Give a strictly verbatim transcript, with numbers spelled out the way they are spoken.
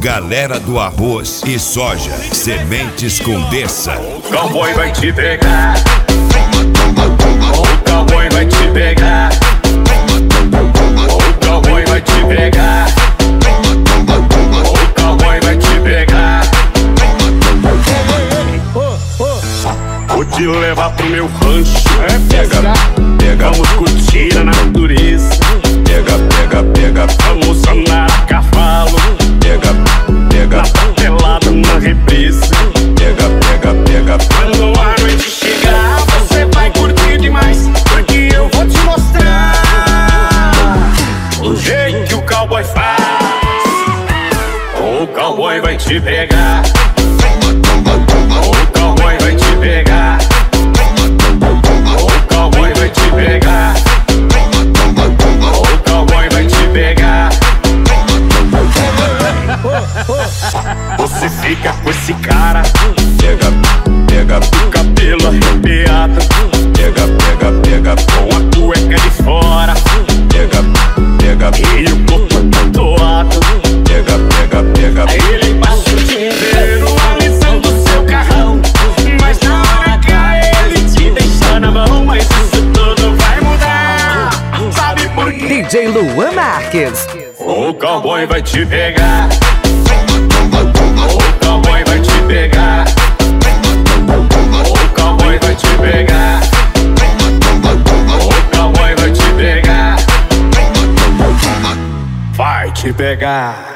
Galera do arroz e soja, Sementes Condessa. O cowboy vai te pegar. O cowboy vai te pegar. O cowboy vai te pegar. O cowboy vai te pegar. Vou te levar pro meu rancho. É pega, pega. Vamos curtir a natureza. Pega, pega, pega. Vamos andar a cavalo. Pega, pega. Na papelada, na represa. Pega, pega, pega. Quando a noite chegar, você vai curtir demais, porque eu vou te mostrar o jeito que o cowboy faz. O cowboy vai te pegar. O cowboy vai te pegar. O cowboy vai te pegar. O cowboy vai te pegar. Você fica com esse cara. Pega, pega. O cabelo arrepiado. Pega, pega, pega. Com a cueca de fora. Pega, pega. E o corpo tatuado. Pega, pega, pega. Aí ele passa o dia inteiro alisando seu carrão, mas na hora H ele te deixa na mão. Mas isso tudo vai mudar. Sabe por quê? D J Luan Marques. O cowboy vai te pegar. O cowboy vai te pegar. O cowboy vai te pegar. O cowboy vai te pegar. Vai te pegar.